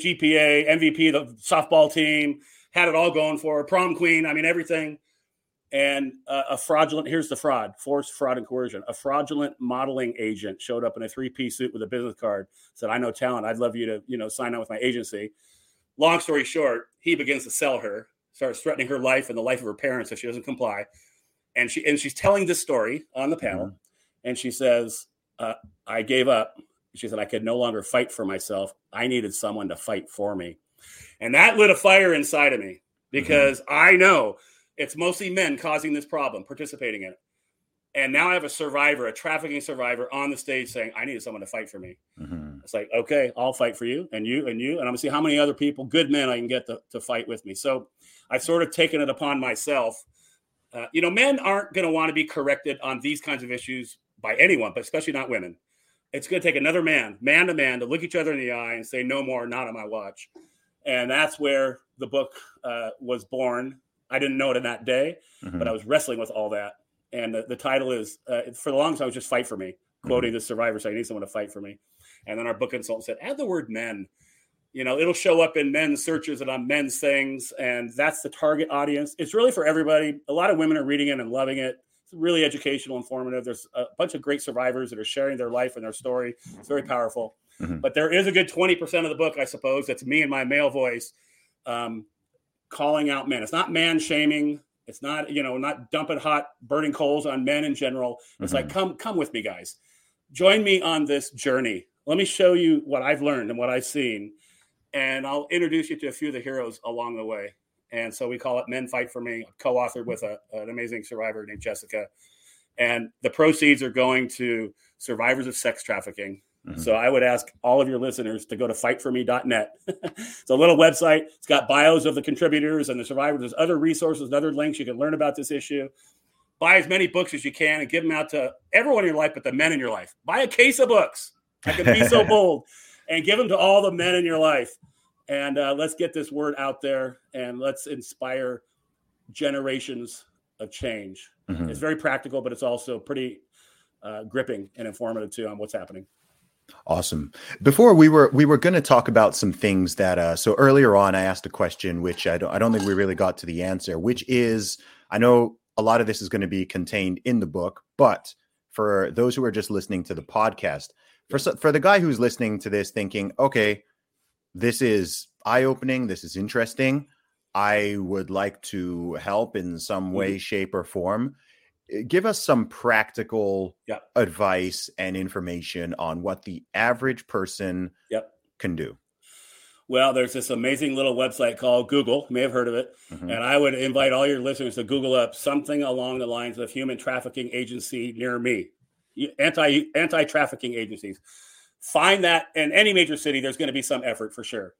GPA, MVP of the softball team, had it all going for her, prom queen. I mean, everything. And a fraudulent, here's the fraud, force, fraud, and coercion. A fraudulent modeling agent showed up in a 3-piece suit with a business card, said, I know talent. I'd love you to, sign on with my agency. Long story short, he begins to sell her, starts threatening her life and the life of her parents if she doesn't comply. And she's telling this story on the panel. Mm-hmm. And she says, I gave up. She said, I could no longer fight for myself. I needed someone to fight for me. And that lit a fire inside of me because I know it's mostly men causing this problem, participating in it. And now I have a survivor, a trafficking survivor on the stage saying, I needed someone to fight for me. Mm-hmm. It's like, okay, I'll fight for you and you and you. And I'm going to see how many other people, good men, I can get to fight with me. So I've sort of taken it upon myself. Men aren't going to want to be corrected on these kinds of issues by anyone, but especially not women. It's going to take another man to man, to look each other in the eye and say, no more, not on my watch. And that's where the book was born. I didn't know it in that day, but I was wrestling with all that. And the title is, for the longest time, it was just Fight for Me, quoting the survivor saying, I need someone to fight for me. And then our book consultant said, add the word men. It'll show up in men's searches and on men's things. And that's the target audience. It's really for everybody. A lot of women are reading it and loving it. It's really educational, informative. There's a bunch of great survivors that are sharing their life and their story. It's very powerful. Mm-hmm. But there is a good 20% of the book, I suppose, that's me and my male voice calling out men. It's not man shaming. It's not, not dumping hot, burning coals on men in general. It's like, come with me, guys. Join me on this journey. Let me show you what I've learned and what I've seen. And I'll introduce you to a few of the heroes along the way. And so we call it Men Fight for Me, co-authored with an amazing survivor named Jessica. And the proceeds are going to survivors of sex trafficking. Mm-hmm. So I would ask all of your listeners to go to fightforme.net. It's a little website. It's got bios of the contributors and the survivors. There's other resources and other links you can learn about this issue. Buy as many books as you can and give them out to everyone in your life, but the men in your life. Buy a case of books. I can be so bold. And give them to all the men in your life. And let's get this word out there and let's inspire generations of change. Mm-hmm. It's very practical, but it's also pretty gripping and informative too on what's happening. Awesome. Before we were going to talk about some things that so earlier on I asked a question which I don't think we really got to the answer, which is, I know a lot of this is going to be contained in the book, but for those who are just listening to the podcast, for the guy who's listening to this thinking, okay, this is eye-opening, this is interesting, I would like to help in some way, shape, or form. Give us some practical advice and information on what the average person can do. Well, there's this amazing little website called Google. You may have heard of it. Mm-hmm. And I would invite all your listeners to Google up something along the lines of human trafficking agency near me. Anti-trafficking agencies. Find that in any major city, there's going to be some effort for sure.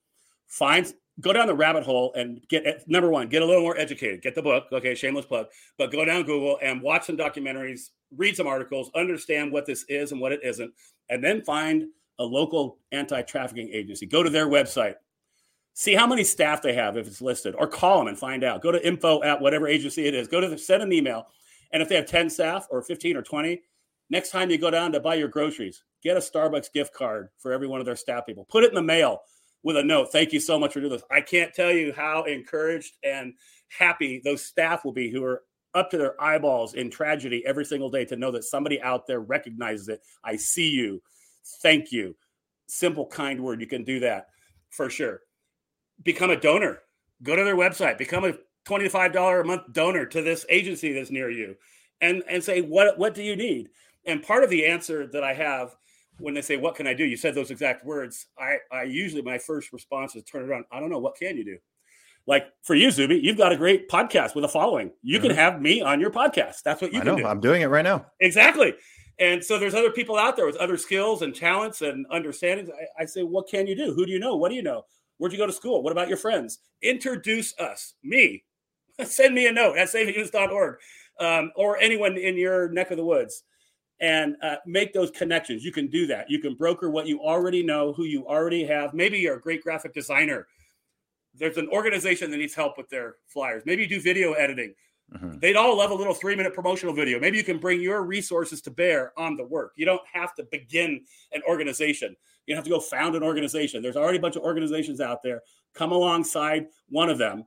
Go down the rabbit hole and number one, get a little more educated. Get the book. Okay, shameless plug. But go down Google and watch some documentaries, read some articles, understand what this is and what it isn't, and then find a local anti-trafficking agency. Go to their website. See how many staff they have if it's listed, or call them and find out. Go to info at whatever agency it is. Send an email. And if they have 10 staff or 15 or 20, next time you go down to buy your groceries, get a Starbucks gift card for every one of their staff people. Put it in the mail with a note. Thank you so much for doing this. I can't tell you how encouraged and happy those staff will be who are up to their eyeballs in tragedy every single day to know that somebody out there recognizes it. I see you. Thank you. Simple, kind word. You can do that for sure. Become a donor. Go to their website. Become a $25 a month donor to this agency that's near you and say, what do you need? And part of the answer that I have when they say, what can I do? You said those exact words. I usually, my first response is turn it around. I don't know. What can you do? Like for you, Zuby, you've got a great podcast with a following. You can have me on your podcast. That's what you can do. I'm doing it right now. Exactly. And so there's other people out there with other skills and talents and understandings. I say, what can you do? Who do you know? What do you know? Where'd you go to school? What about your friends? Introduce us, me. Send me a note at savingyouth.org or anyone in your neck of the woods. And make those connections. You can do that. You can broker what you already know, who you already have. Maybe you're a great graphic designer. There's an organization that needs help with their flyers. Maybe you do video editing. Mm-hmm. They'd all love a little 3-minute promotional video. Maybe you can bring your resources to bear on the work. You don't have to begin an organization. You don't have to go found an organization. There's already a bunch of organizations out there. Come alongside one of them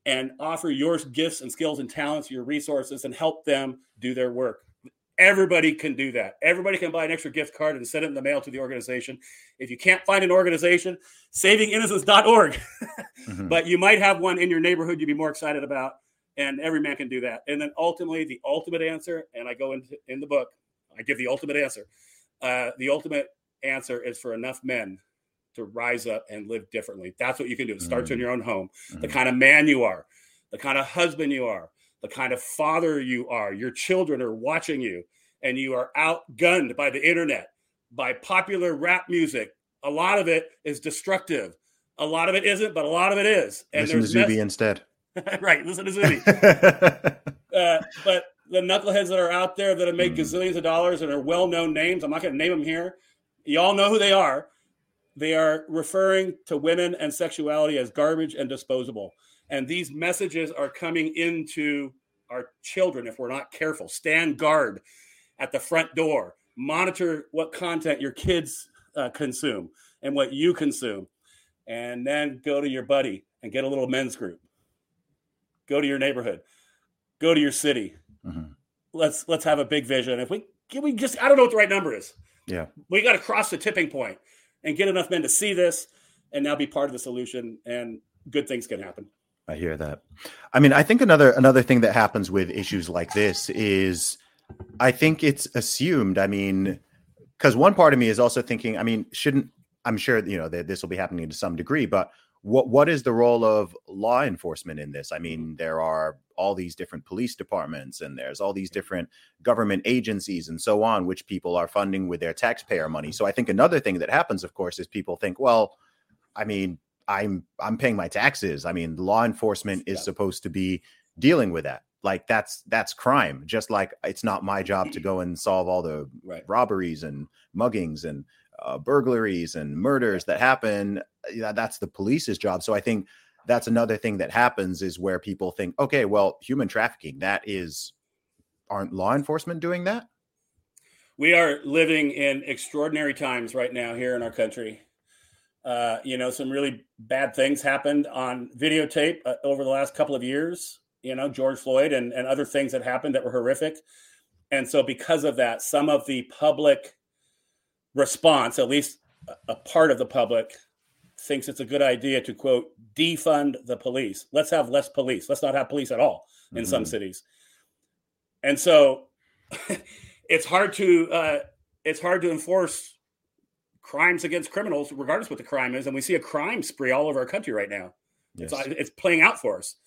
and offer your gifts and skills and talents, your resources, and help them do their work. Everybody can do that. Everybody can buy an extra gift card and send it in the mail to the organization. If you can't find an organization, savinginnocence.org. But you might have one in your neighborhood you'd be more excited about, and every man can do that. And then ultimately, the ultimate answer, and I go into in the book, I give the ultimate answer. The ultimate answer is for enough men to rise up and live differently. That's what you can do. It starts in your own home. The kind of man you are, the kind of husband you are, the kind of father you are. Your children are watching you, and you are outgunned by the internet, by popular rap music. A lot of it is destructive. A lot of it isn't, but a lot of it is. And listen to Zuby instead. Right, listen to Zuby. But the knuckleheads that are out there that have made gazillions of dollars and are well-known names, I'm not going to name them here. You all know who they are. They are referring to women and sexuality as garbage and disposable. And these messages are coming into our children if we're not careful. Stand guard at the front door. Monitor what content your kids consume and what you consume. And then go to your buddy and get a little men's group. Go to your neighborhood. Go to your city. Let's have a big vision. If we just, I don't know what the right number is. Yeah. We got to cross the tipping point and get enough men to see this and now be part of the solution, and good things can happen. I hear that. I mean, I think another thing that happens with issues like this is I think it's assumed, I mean, because one part of me is also thinking, I mean, I'm sure, that this will be happening to some degree, but what is the role of law enforcement in this? I mean, there are all these different police departments and there's all these different government agencies and so on, which people are funding with their taxpayer money. So I think another thing that happens, of course, is people think, well, I mean, I'm paying my taxes. I mean, law enforcement is supposed to be dealing with that. Like that's crime. Just like it's not my job to go and solve all the robberies and muggings and burglaries and murders that happen. That's the police's job. So I think that's another thing that happens is where people think, okay, well, human trafficking, aren't law enforcement doing that? We are living in extraordinary times right now here in our country. Some really bad things happened on videotape over the last couple of years, George Floyd and other things that happened that were horrific. And so because of that, some of the public response, at least a part of the public, thinks it's a good idea to, quote, defund the police. Let's have less police. Let's not have police at all in some cities. And so it's hard to enforce crimes against criminals, regardless what the crime is. And we see a crime spree all over our country right now. Yes. It's playing out for us.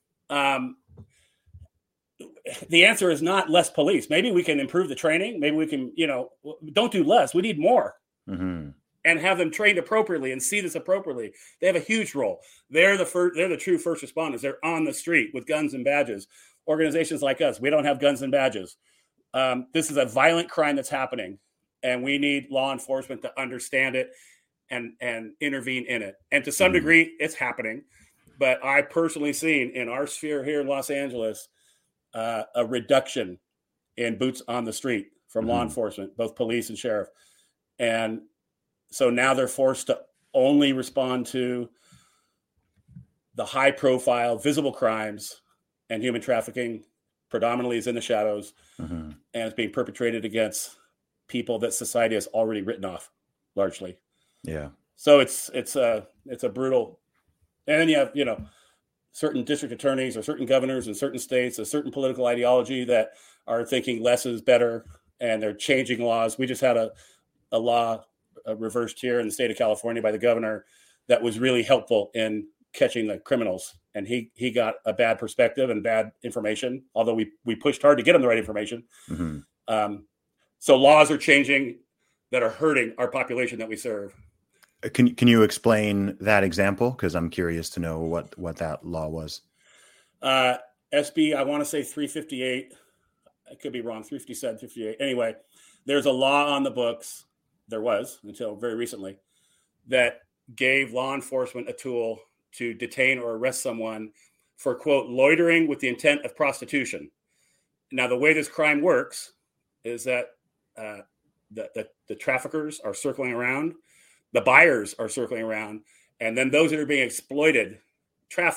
The answer is not less police. Maybe we can improve the training. Maybe we can, don't do less. We need more and have them trained appropriately and see this appropriately. They have a huge role. They're the true first responders. They're on the street with guns and badges. Organizations like us, we don't have guns and badges. This is a violent crime that's happening, and we need law enforcement to understand it and intervene in it. And to some degree, it's happening. But I personally seen in our sphere here in Los Angeles a reduction in boots on the street from law enforcement, both police and sheriff. And so now they're forced to only respond to the high profile, visible crimes, and human trafficking predominantly is in the shadows and it's being perpetrated against people that society has already written off largely. Yeah. So it's a brutal, and then you have, certain district attorneys or certain governors in certain states, a certain political ideology that are thinking less is better, and they're changing laws. We just had a law reversed here in the state of California by the governor that was really helpful in catching the criminals. And he got a bad perspective and bad information, although we pushed hard to get him the right information. So laws are changing that are hurting our population that we serve. Can you explain that example? Because I'm curious to know what that law was. SB, I want to say 358. I could be wrong, 357, 58. Anyway, there's a law on the books. There was until very recently that gave law enforcement a tool to detain or arrest someone for, quote, loitering with the intent of prostitution. Now, the way this crime works is that the traffickers are circling around, the buyers are circling around, and then those that are being exploited, trafficked,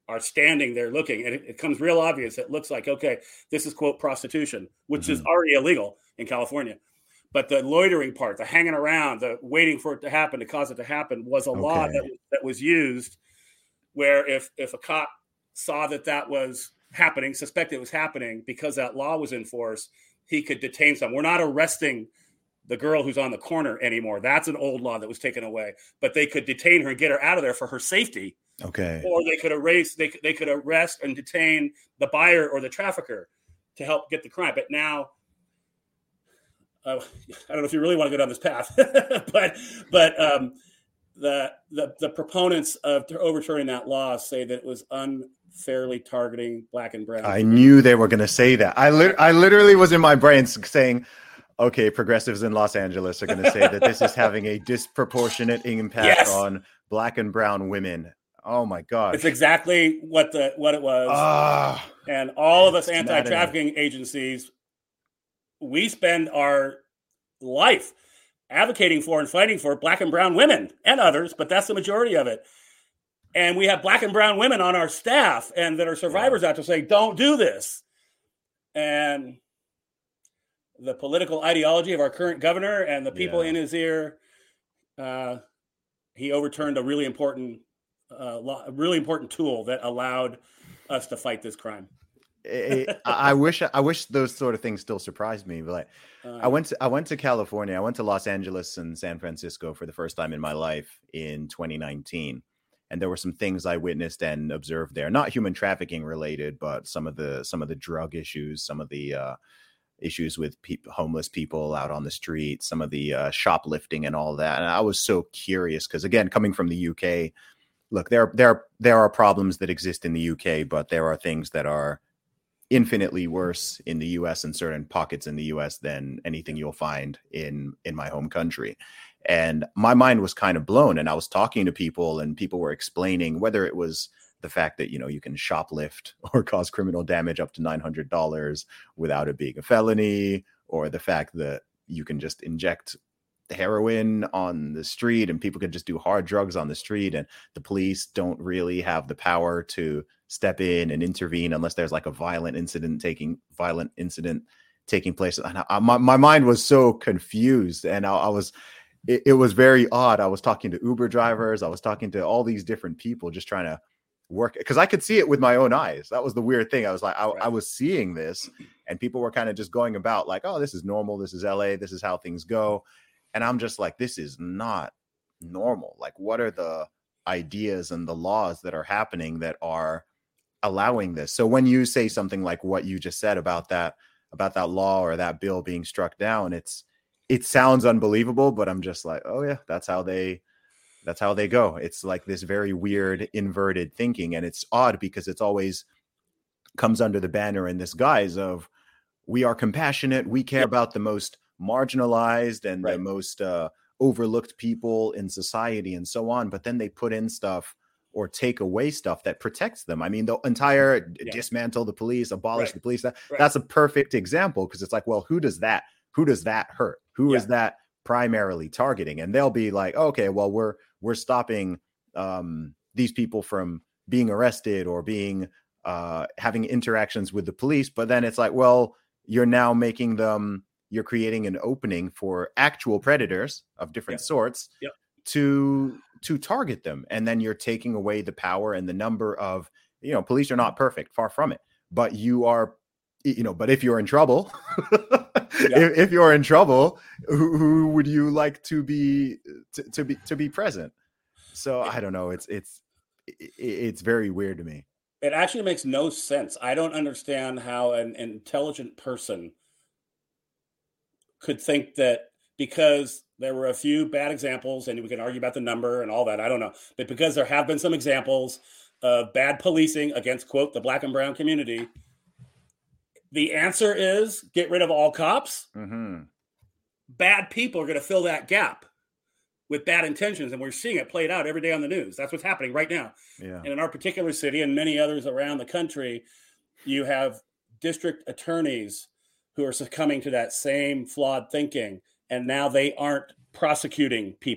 are standing there looking, and it becomes real obvious. It looks like, okay, this is, quote, prostitution, which is already illegal in California. But the loitering part, the hanging around, the waiting for it to happen, to cause it to happen, was a law that was used where if a cop saw that was happening, suspected it was happening, because that law was in force, he could detain someone. We're not arresting the girl who's on the corner anymore. That's an old law that was taken away. But they could detain her and get her out of there for her safety. Okay. Or they could arrest and detain the buyer or the trafficker to help get the crime. But now, I don't know if you really want to go down this path, but the proponents of overturning that law say that it was unfairly targeting Black and brown. I knew they were going to say that. I literally was in my brain saying, okay, progressives in Los Angeles are going to say that this is having a disproportionate impact on Black and brown women. Oh my God. It's exactly what it was. And all of us anti-trafficking agencies, we spend our life advocating for and fighting for Black and brown women and others, but that's the majority of it. And we have Black and brown women on our staff and that are survivors out to say, don't do this. And the political ideology of our current governor and the people in his ear, he overturned a really important tool that allowed us to fight this crime. I wish those sort of things still surprised me, but I went to California. I went to Los Angeles and San Francisco for the first time in my life in 2019. And there were some things I witnessed and observed there, not human trafficking related, but some of the drug issues, some of the issues with homeless people out on the street, some of the shoplifting and all that. And I was so curious because, again, coming from the UK, look, there are problems that exist in the UK, but there are things that are infinitely worse in the US and certain pockets in the US than anything you'll find in my home country. And my mind was kind of blown. And I was talking to people and people were explaining whether it was the fact that, you can shoplift or cause criminal damage up to $900 without it being a felony, or the fact that you can just inject heroin on the street and people can just do hard drugs on the street, and the police don't really have the power to step in and intervene unless there's like a violent incident taking place. And my mind was so confused, and it was very odd. I was talking to Uber drivers. I was talking to all these different people just trying to work, because I could see it with my own eyes. That was the weird thing. I was like, I was seeing this, and people were kind of just going about like, oh, this is normal. This is LA. This is how things go. And I'm just like, this is not normal. Like, what are the ideas and the laws that are happening that are allowing this? So when you say something like what you just said about that law or that bill being struck down, it sounds unbelievable, but I'm just like, oh yeah, that's how they go. It's like this very weird inverted thinking. And it's odd because it's always comes under the banner in this guise of, we are compassionate. We care about the most marginalized and the most overlooked people in society and so on. But then they put in stuff or take away stuff that protects them. I mean, the entire dismantle the police, abolish the police. That's a perfect example, because it's like, well, who does that hurt? Who is that primarily targeting? And they'll be like, okay, well, we're stopping these people from being arrested or being having interactions with the police. But then it's like, well, you're now you're creating an opening for actual predators of different sorts to target them. And then you're taking away the power and the number of, police are not perfect, far from it, but you are, but if you're in trouble, if you're in trouble, who would you like to be present? So I don't know. It's very weird to me. It actually makes no sense. I don't understand how an intelligent person could think that because there were a few bad examples, and we can argue about the number and all that, I don't know, but because there have been some examples of bad policing against, quote, the Black and brown community, the answer is get rid of all cops. Mm-hmm. Bad people are going to fill that gap with bad intentions, and we're seeing it played out every day on the news. That's what's happening right now. Yeah. And in our particular city and many others around the country, you have district attorneys who are succumbing to that same flawed thinking, and now they aren't prosecuting people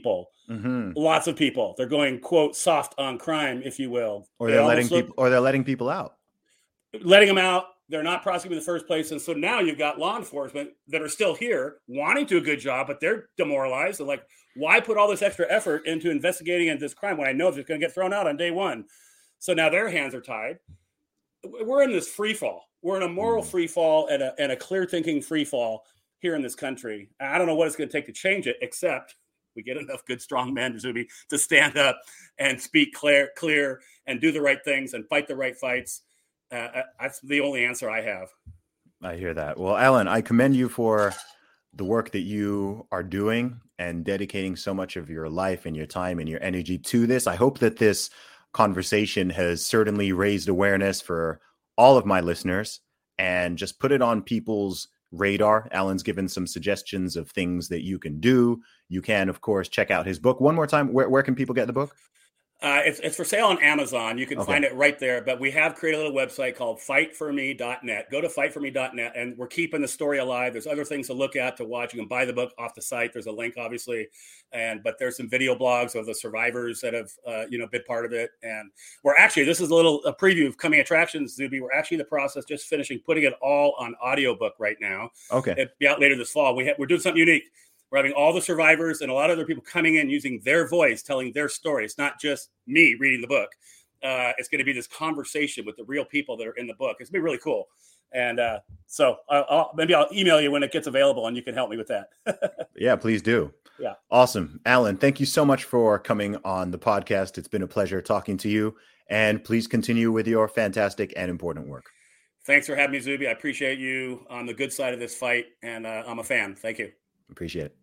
Lots of people. They're going, quote, soft on crime, if you will. Or they're letting people out. Letting them out. They're not prosecuting in the first place. And so now you've got law enforcement that are still here wanting to do a good job, but they're demoralized. They're like, why put all this extra effort into investigating this crime when I know it's going to get thrown out on day one? So now their hands are tied. We're in this free fall. We're in a moral free fall and a clear thinking free fall here in this country. I don't know what it's going to take to change it, except we get enough good, strong men to stand up and speak clear and do the right things and fight the right fights. That's the only answer I have. I hear that. Well, Alan, I commend you for the work that you are doing and dedicating so much of your life and your time and your energy to this. I hope that this conversation has certainly raised awareness for all of my listeners and just put it on people's radar. Alan's given some suggestions of things that you can do. You can, of course, check out his book. One more time, where can people get the book? It's for sale on Amazon. You can find it right there. But we have created a little website called fightforme.net. Go to fightforme.net, and we're keeping the story alive. There's other things to look at, to watch. You can buy the book off the site. There's a link, obviously, but there's some video blogs of the survivors that have been part of it. And we're actually, this is a preview of coming attractions, Zuby. We're actually in the process just finishing putting it all on audiobook right now. Okay, it'll be out later this fall. We're doing something unique. We're having all the survivors and a lot of other people coming in using their voice, telling their story. It's not just me reading the book. It's going to be this conversation with the real people that are in the book. It's going to be really cool. And so I'll email you when it gets available and you can help me with that. Yeah, please do. Yeah. Awesome. Alan, thank you so much for coming on the podcast. It's been a pleasure talking to you. And please continue with your fantastic and important work. Thanks for having me, Zuby. I appreciate you on the good side of this fight. And I'm a fan. Thank you. Appreciate it.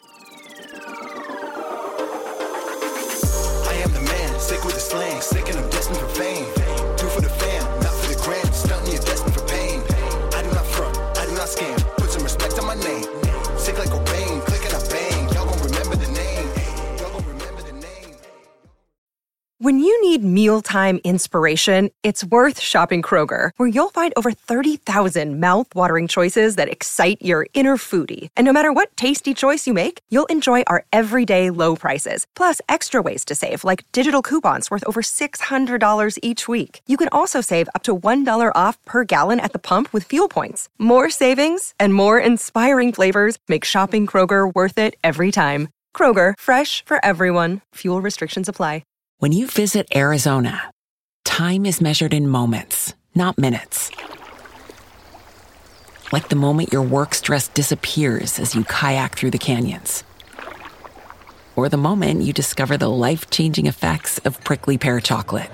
I am the man, sick with the slang, sick and I'm destined for fame. Do for the fam, not for the gram, stunting you're destined for pain. I do not front, I do not scam, put some respect on my name. Sick like Cobain, click and I bang, y'all gon' remember the name. Y'all gon' remember the name. When you need mealtime inspiration, it's worth shopping Kroger, where you'll find over 30,000 mouth-watering choices that excite your inner foodie. And no matter what tasty choice you make, you'll enjoy our everyday low prices, plus extra ways to save, like digital coupons worth over $600 each week. You can also save up to $1 off per gallon at the pump with fuel points. More savings and more inspiring flavors make shopping Kroger worth it every time. Kroger, fresh for everyone. Fuel restrictions apply. When you visit Arizona, time is measured in moments, not minutes. Like the moment your work stress disappears as you kayak through the canyons. Or the moment you discover the life-changing effects of prickly pear chocolate.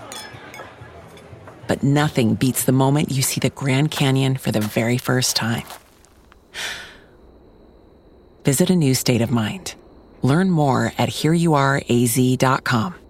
But nothing beats the moment you see the Grand Canyon for the very first time. Visit a new state of mind. Learn more at hereyouareaz.com.